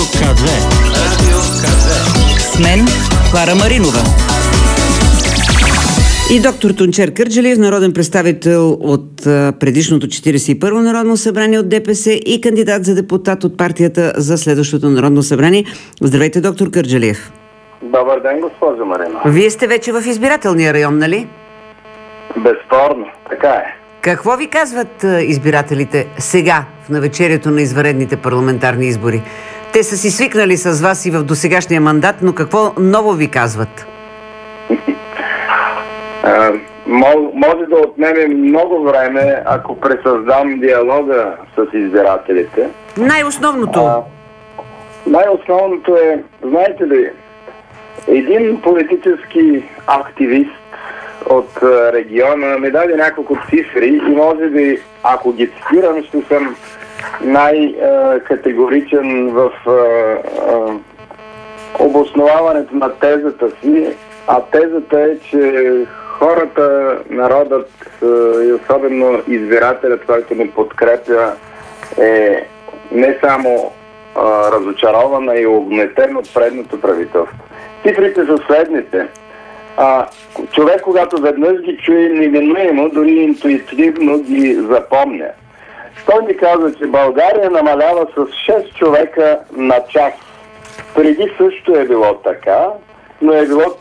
К2. Радио К2. С мен Клара Маринова. И доктор Тунчер Кърджалиев, народен представител от предишното 41-во Народно събрание от ДПС и кандидат за депутат от партията за следващото Народно събрание. Здравейте, доктор Кърджалиев. Добър ден, госпожо Маринова. Вие сте вече в избирателния район, нали? Безспорно, така е. Какво ви казват избирателите сега, в навечерието на извънредните парламентарни избори? Те са си свикнали с вас и в досегашния мандат, но какво ново ви казват? Може да отнеме много време, ако пресъздам диалога с избирателите. Най-основното? Най-основното е, знаете ли, един политически активист от региона ми даде няколко цифри и може би, ако ги цитирам, ще съм най-категоричен в обосноваването на тезата си. А тезата е, че хората, народът и особено избирателят, който ни подкрепя, е не само разочарован, а и огнетен от предното правителство. Цифрите са следните. Човек, когато веднъж ги чуе, неминуемо, дори интуитивно ги запомня. Той ми каза, че България намалява с 6 човека на час. Преди също е било така, но е било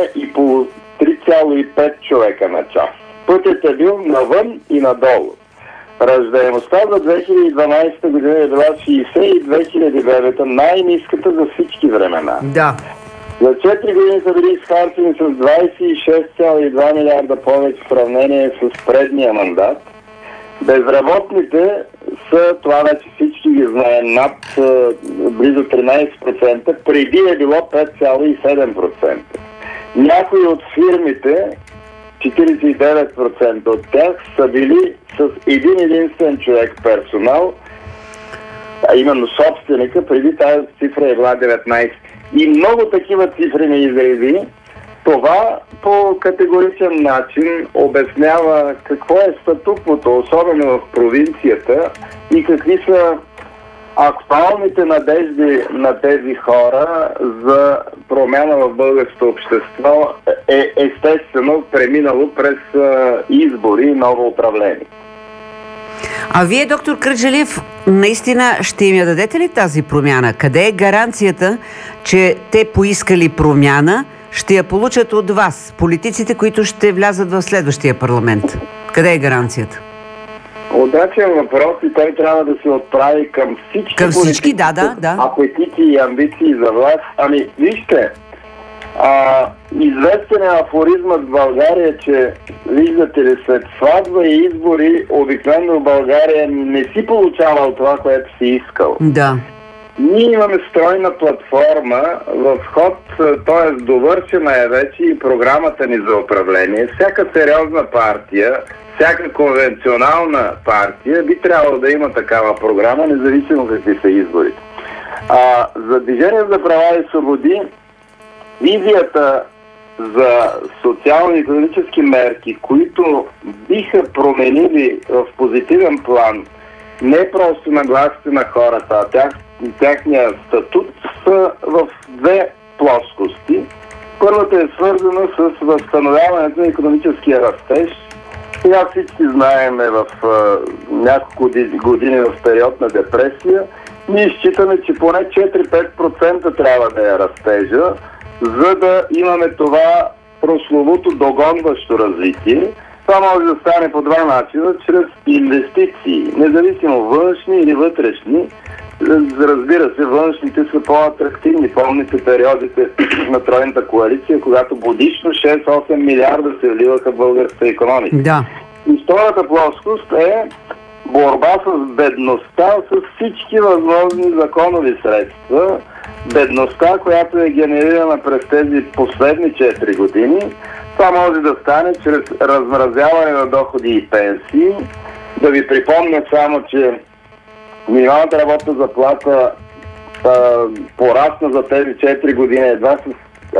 3,5 човека на час. Пътят е бил навън и надолу. Раждаемостта за 2012 година е била 60 и 2009 най-ниската за всички времена. Да. За 4 години са били изхарчени с 26,2 милиарда повече в сравнение с предния мандат. Безработните са, това вече всички ги знаем, над близо 13%, преди е било 5,7%. Някои от фирмите, 49% от тях, са били с един единствен човек персонал, а именно собственика, преди тази цифра е била 19%. И много такива цифри не изреди. Това по категоричен начин обяснява какво е статуквото, особено в провинцията, и какви са актуалните надежди на тези хора за промяна в българското общество, е естествено преминало през избори и ново управление. А вие, доктор Кърджалиев, наистина ще им я дадете ли тази промяна? Къде е гаранцията, че те поискали промяна, ще я получат от вас, политиците, които ще влязат в следващия парламент? Къде е гаранцията? Удачен въпрос и той трябва да се отправи към всички, да. апетити и амбиции за власт. Ами, вижте, известен е афоризмът в България, че, виждате ли, след сватба и избори обикновено в България не си получавал това, което си искал. Да. Ние имаме стройна платформа в ход, т.е. довършена е вече и програмата ни за управление. Всяка сериозна партия, всяка конвенционална партия би трябвало да има такава програма, независимо какви са изборите. За Движение за права и свободи визията за социално-икономически мерки, които биха променили в позитивен план не просто нагласите на хората, а тяхния статут, са в две плоскости. Първата е свързана с възстановяването на икономическия растеж. Сега всички знаеме в няколко години в период на депресия. Ние считаме, че поне 4-5% трябва да е растежа, за да имаме това прословото догонващо развитие. Това може да стане по два начина, чрез инвестиции, независимо външни или вътрешни. Разбира се, външните са по-атрактивни. Помните периодите на Тройната коалиция, когато годишно 6-8 милиарда се вливаха в българската икономика. Да. И втората плоскост е борба с бедността с всички възможни законови средства. Бедността, която е генерирана през тези последни 4 години, това може да стане чрез размразяване на доходи и пенсии. Да ви припомня само, че минималната работна заплата порасна за тези 4 години едва с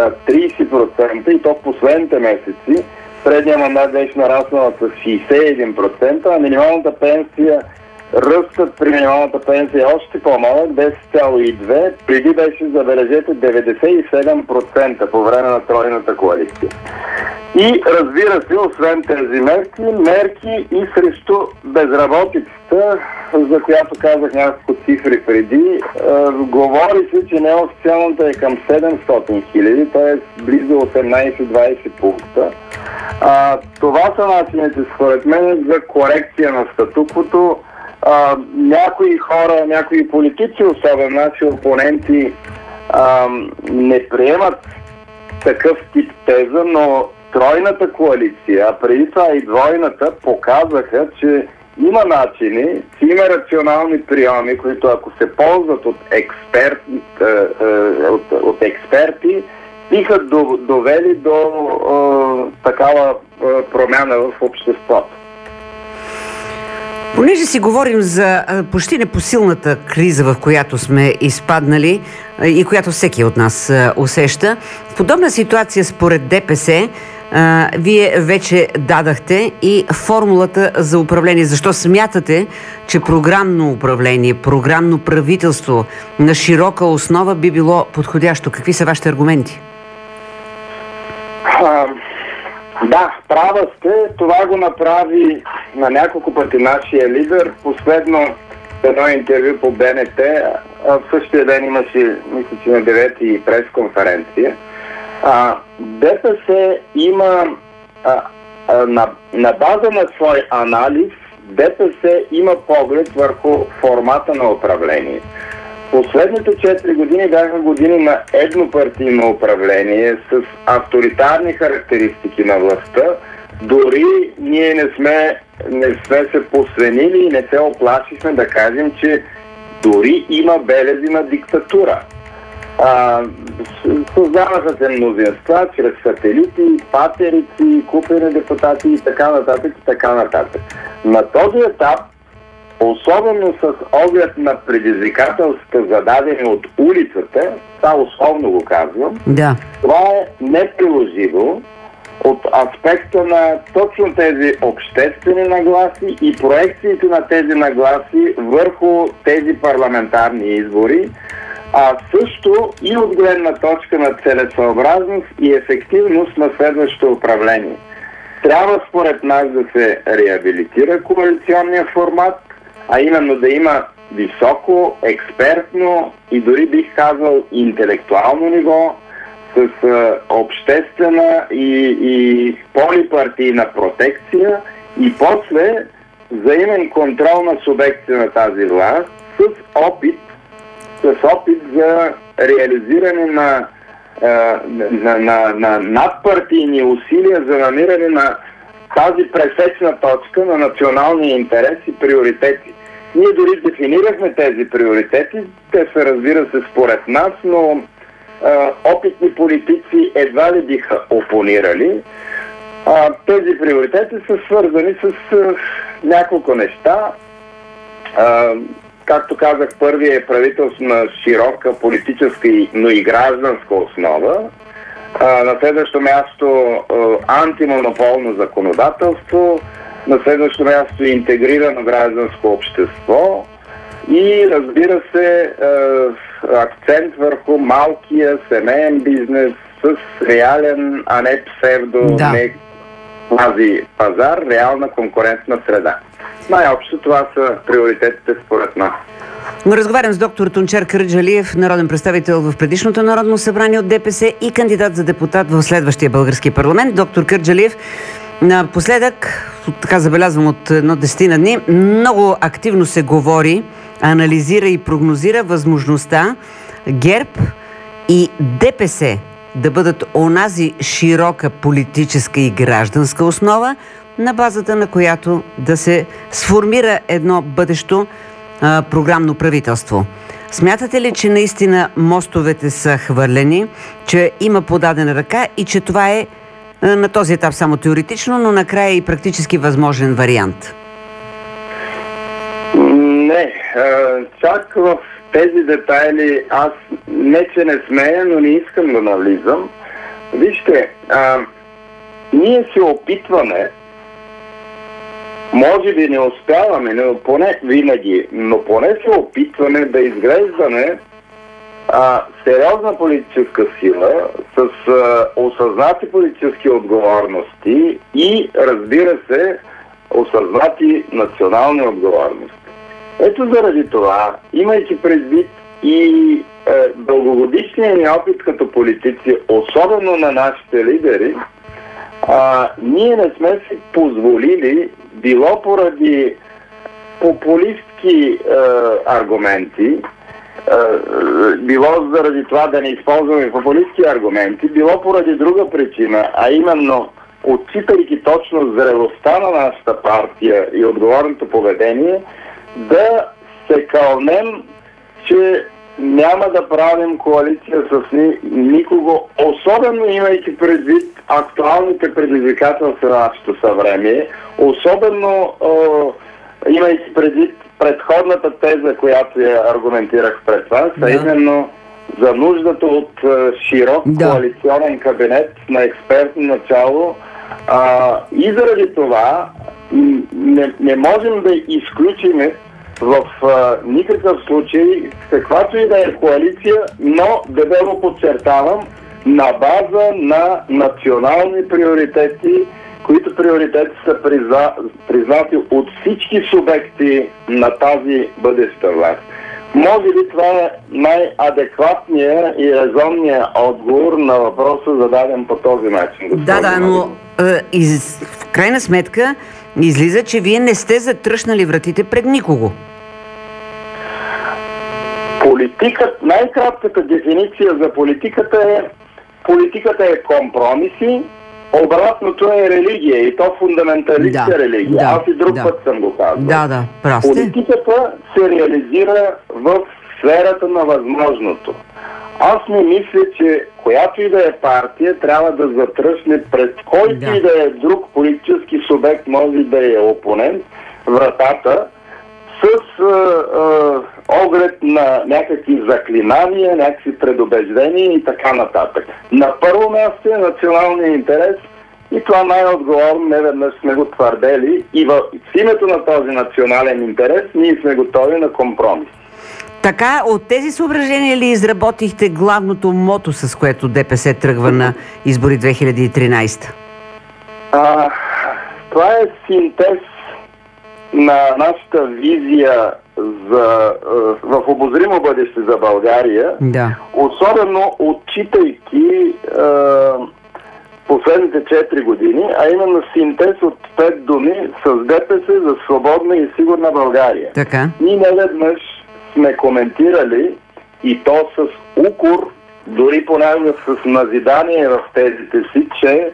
30% и то в последните месеци. Средния мандат беше нараснала с 61%, а минималната пенсия ръстът при минималната пенсия е още по-малък, 10,2, преди беше, забележете, 97% по време на тройната коалиция. И разбира се, освен тези мерки и срещу безработицата, за която казах няколко цифри преди, говори се, че неофициалната е към 700 хиляди, т.е. близо 18-20 пункта. Това са начините, според мен, за корекция на статуквото. Някои хора, някои политици, особено наши опоненти, не приемат такъв тип теза, но тройната коалиция, а преди това и двойната, показаха, че има начини, има рационални приеми, които ако се ползват от експерти, биха довели до такава промяна в обществото. Понеже си говорим за почти непосилната криза, в която сме изпаднали и която всеки от нас усеща, в подобна ситуация според ДПС вие вече дадахте и формулата за управление. Защо смятате, че програмно управление, програмно правителство на широка основа би било подходящо? Какви са вашите аргументи? Да, права сте. Това го направи на няколко пъти нашия лидер. Последно едно интервю по БНТ, в същия ден имаше, мисля, че на 9-ти пресконференция. ДПС има на база на свой анализ, ДПС има поглед върху формата на управление. Последните 4 години бяха години на еднопартийно управление с авторитарни характеристики на властта. Дори ние не сме се посвенили и не се оплашихме да кажем, че дори има белези на диктатура. Създаваха се мнозинства чрез сателити, патерици, купени депутати и така нататък и така нататък. На този етап, особено с оглед на предизвикателствата, зададени от улицата, това условно го казвам, да. Това е неприложимо от аспекта на точно тези обществени нагласи и проекциите на тези нагласи върху тези парламентарни избори, а също и от гледна точка на целесъобразност и ефективност на следващото управление. Трябва според нас да се реабилитира коалиционния формат, а именно да има високо, експертно и дори бих казал интелектуално ниво, с обществена и полипартийна протекция и после взаимен контрол на субекти на тази власт с опит за реализиране на надпартийни усилия за намиране на тази пресечна точка на националния интерес и приоритети. Ние дори дефинирахме тези приоритети, те са, разбира се, според нас, но опитни политици едва ли биха опонирали. Тези приоритети са свързани с няколко неща. Както казах, първият е правителство на широка политическа, но и гражданска основа. На следващо място антимонополно законодателство. На следващо място интегрирано гражданско общество. И, разбира се, акцент върху малкия семейен бизнес с реален, а не псевдо, не квази пазар, реална конкурентна среда. Най-общо това са приоритетите според нас. Разговарям с доктор Тунчер Кърджалиев, народен представител в предишното Народно събрание от ДПС и кандидат за депутат в следващия български парламент. Доктор Кърджалиев, напоследък, така забелязвам от едно 10 дни, много активно се говори, анализира и прогнозира възможността ГЕРБ и ДПС да бъдат онази широка политическа и гражданска основа, на базата на която да се сформира едно бъдещо програмно правителство. Смятате ли, че наистина мостовете са хвърлени, че има подадена ръка и че това е на този етап само теоретично, но накрая и практически възможен вариант? Не, чак в тези детайли аз не че не смея, но не искам да навлизам. Вижте, ние се опитваме Може би не успяваме, но поне винаги, но поне се опитваме да изглеждаме сериозна политическа сила с осъзнати политически отговорности и, разбира се, осъзнати национални отговорности. Ето заради това, имайки предвид и дългогодишния ни опит като политици, особено на нашите лидери, ние не сме си позволили, било поради популистки аргументи, било заради това да не използваме популистки аргументи, било поради друга причина, а именно отчитайки точно зрелостта на нашата партия и отговорното поведение, да се кълнем, че няма да правим коалиция с никого, особено имайки предвид актуалните предизвикателства на нашето съвремие, особено имайки предвид предходната теза, която я аргументирах пред вас, а именно за нуждата от широк коалиционен кабинет на експертно начало. И заради това не можем да изключим в никакъв случай каквато и да е коалиция, но дебело подчертавам, на база на национални приоритети, които приоритети са признати от всички субекти на тази бъдеща власт. Може би това е най-адекватният и резонният отговор на въпроса, зададен по този начин. Да, но в крайна сметка излиза, че вие не сте затръшнали вратите пред никого. Най-кратката дефиниция за политиката е компромиси, обратното е религия, и то фундаменталистка религия. Аз и друг път съм го казал. Политиката се реализира в сферата на възможното. Аз не мисля, че която и да е партия трябва да затръшне пред който и да е друг политически субект, може да е опонент, вратата, с оглед на някакви заклинания, някакви предубеждения и така нататък. На първо място е националния интерес и това най-отговорно неведнъж сме го твърдели и в името на този национален интерес ние сме готови на компромис. Така, от тези съображения ли изработихте главното мото, с което ДПС тръгва на избори 2013? Това е синтез на нашата визия в обозримо бъдеще за България, особено отчитайки последните 4 години, а именно синтез от 5 думи с ДПС за свободна и сигурна България. Така. Ние неведнъж сме коментирали, и то с укор, дори понякога с назидание в тезите си, че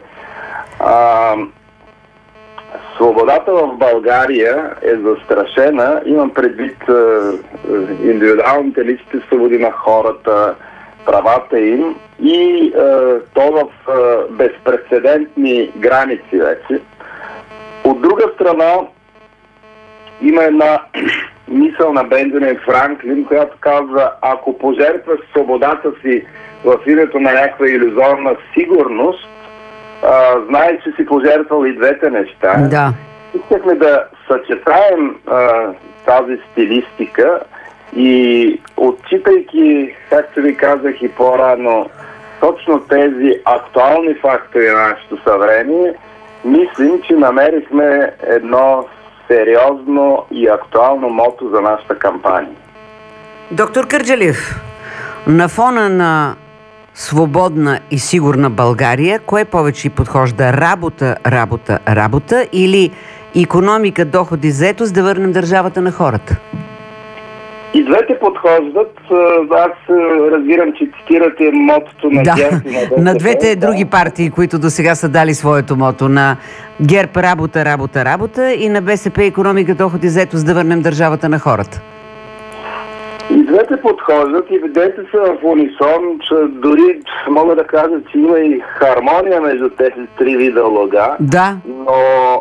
свободата в България е застрашена, имам предвид индивидуалните лични свободи на хората, правата им и то в безпрецедентни граници вече. От друга страна има една мисъл на Бенджамин Франклин, която казва: ако пожертваш свободата си в името на някаква илюзорна сигурност, знаеш, че си пожертвал и двете неща. Да. Искахме да съчетаем тази стилистика и отчитайки, както ви казах и по-рано, точно тези актуални фактори на нашето съвремие, мислим, че намерихме едно сериозно и актуално мото за нашата кампания. Доктор Кърджалиев, на фона на свободна и сигурна България, кое повече подхожда? Работа или икономика, доходи, заетост, да върнем държавата на хората? И двете подхождат. Аз разбирам, че цитирате мотото на ГЕРБ и на БСП. На двете други партии, които до сега са дали своето мото. На ГЕРБ работа и на БСП икономика, доходи, заетост, да върнем държавата на хората. И двете подхождат и двете са в унисон, че дори мога да кажа, че има и хармония между тези три вида лога. Да. Но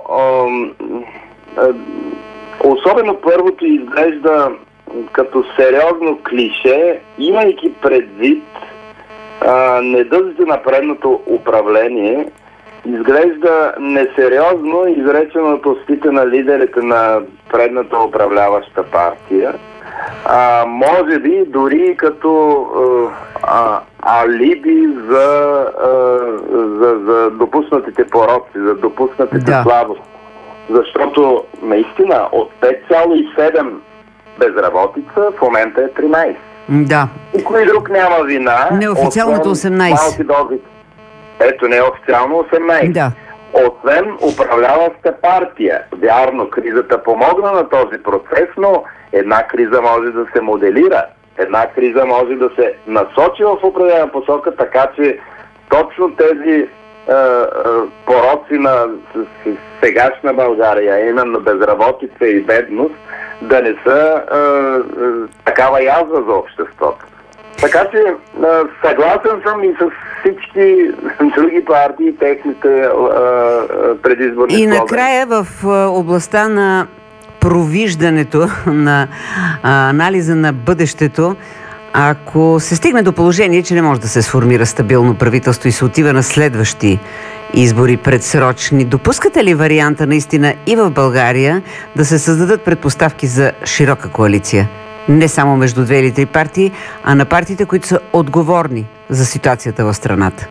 особено първото изглежда като сериозно клише, имайки предвид недъзите на предното управление, изглежда несериозно изреченото от устите на лидерите на предната управляваща партия. Може би дори като алиби за допуснатите пороци, за допуснатите слабости. Защото наистина от 5,7 безработица в момента е 13. Да. Никой друг няма вина. Неофициалното 18. Ето, неофициално 18. Да. Освен управляваща партия. Вярно, кризата помогна на този процес, но една криза може да се моделира. Една криза може да се насочи в определена посока, така че точно тези пороци на сегашна България, именно безработица и бедност, да не са такава язва за обществото. Така че съгласен съм и с всички други партии, техните предизборни слогани. И накрая в областта на провиждането, на анализа на бъдещето, ако се стигне до положение, че не може да се сформира стабилно правителство и се отива на следващи избори предсрочни, допускате ли варианта наистина и в България да се създадат предпоставки за широка коалиция? Не само между две или три партии, а на партиите, които са отговорни за ситуацията в страната?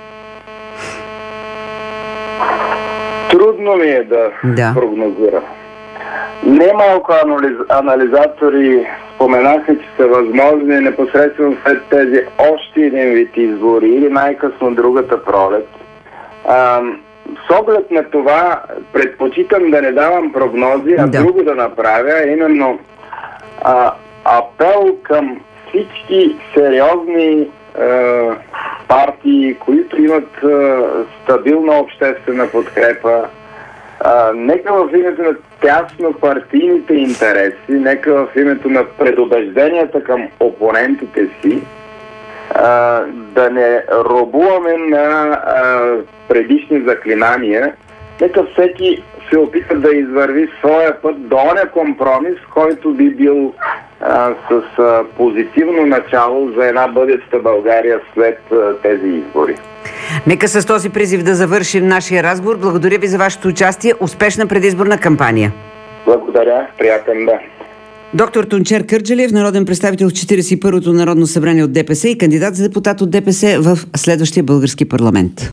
Трудно ми е да прогнозирам. Немалко анализатори споменаха, че са възможни непосредствено след тези още един вид избори или най-късно другата пролет. С оглед на това предпочитам да не давам прогнози, а друго да направя, именно апел към всички сериозни партии, които имат стабилна обществена подкрепа. Нека в името на тясно партийните интереси, нека в името на предубежденията към опонентите си, да не робуваме на предишни заклинания. Нека всеки се опита да извърви своя път до оня компромис, който би бил с позитивно начало за една бъдеща България след тези избори. Нека с този призив да завършим нашия разговор. Благодаря ви за вашето участие. Успешна предизборна кампания. Благодаря. Приятен ден. Доктор Тунчер Кърджалиев, народен представител в 41-то Народно събрание от ДПС и кандидат за депутат от ДПС в следващия български парламент.